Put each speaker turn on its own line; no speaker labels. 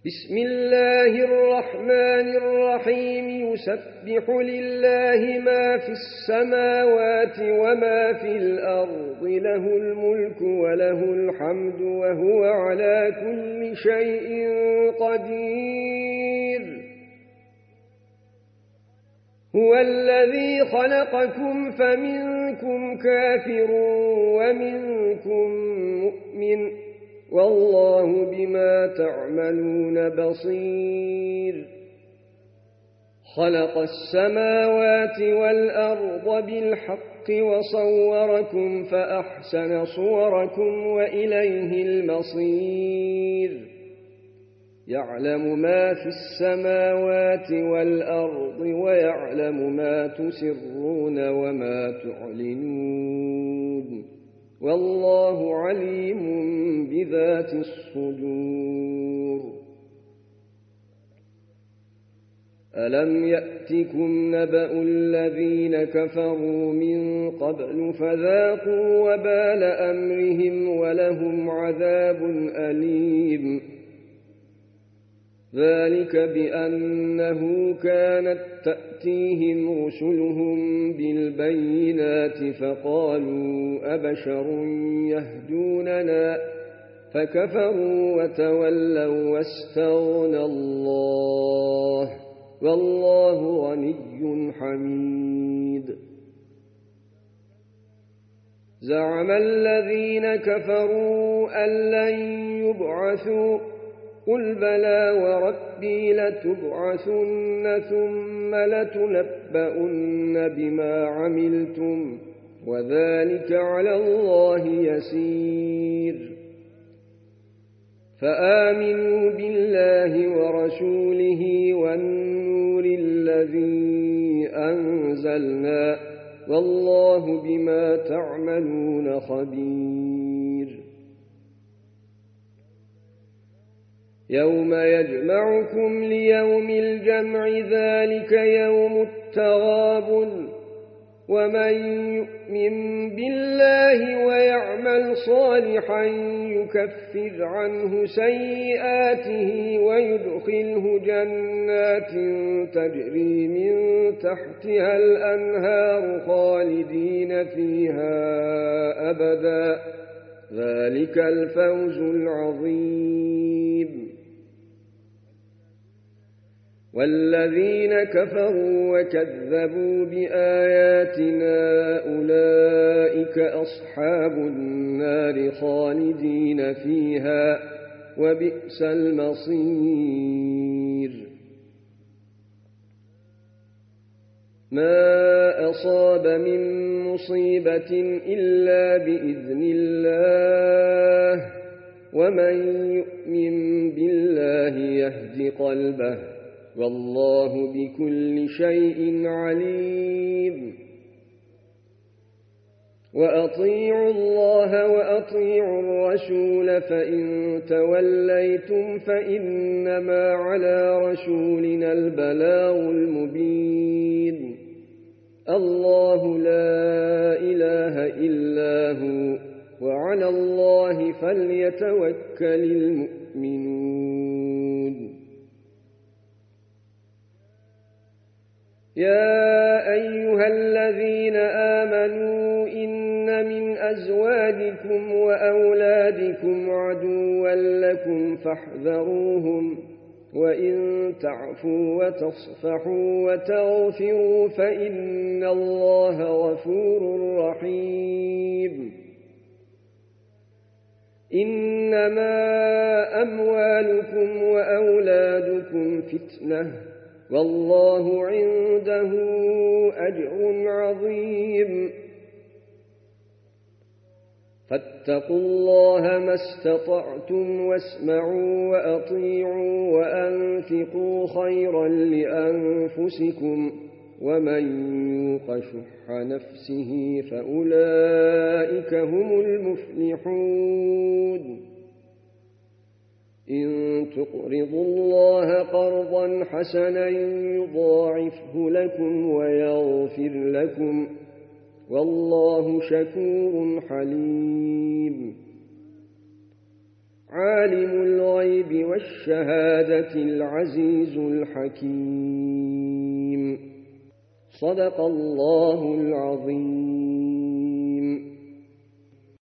بسم الله الرحمن الرحيم يسبح لله ما في السماوات وما في الأرض له الملك وله الحمد وهو على كل شيء قدير هو الذي خلقكم فمنكم كافر ومنكم مؤمن والله بما تعملون بصير خلق السماوات والأرض بالحق وصوركم فأحسن صوركم وإليه المصير يعلم ما في السماوات والأرض ويعلم ما تسرون وما تعلنون والله عليم بذات الصدور ألم يأتكم نبأ الذين كفروا من قبل فذاقوا وبال أمرهم ولهم عذاب أليم ذلك بأنه كانت تأتيهم رسلهم بالبينات فقالوا أبشر يهدوننا فكفروا وتولوا واستغنى الله والله غني حميد زعم الذين كفروا أن لن يبعثوا قل بلى وربي لتبعثن ثم لتنبؤن بما عملتم وذلك على الله يسير فآمنوا بالله ورسوله والنور الذي أنزلنا والله بما تعملون خبير يوم يجمعكم ليوم الجمع ذلك يوم التغابن ومن يؤمن بالله ويعمل صالحا يكفر عنه سيئاته ويدخله جنات تجري من تحتها الأنهار خالدين فيها أبدا ذلك الفوز العظيم والذين كفروا وكذبوا بآياتنا أولئك أصحاب النار خالدين فيها وبئس المصير ما أصاب من مصيبة إلا بإذن الله ومن يؤمن بالله يهد قلبه والله بكل شيء عليم وأطيعوا الله وأطيعوا الرسول فإن توليتم فإنما على رسولنا البلاغ المبين الله لا إله إلا هو وعلى الله فليتوكل المؤمنون يا أيها الذين آمنوا إن من أزواجكم وأولادكم عدوا لكم فاحذروهم وإن تعفوا وتصفحوا وتغفروا فإن الله غفور رحيم إنما أموالكم وأولادكم فتنة والله عنده أجر عظيم فاتقوا الله ما استطعتم واسمعوا وأطيعوا وأنفقوا خيرا لأنفسكم ومن يوق شح نفسه فأولئك هم المفلحون إن تقرضوا الله قرضا حسنا يضاعفه لكم ويغفر لكم والله شكور حليم عالم الغيب والشهادة العزيز الحكيم. صدق الله العظيم.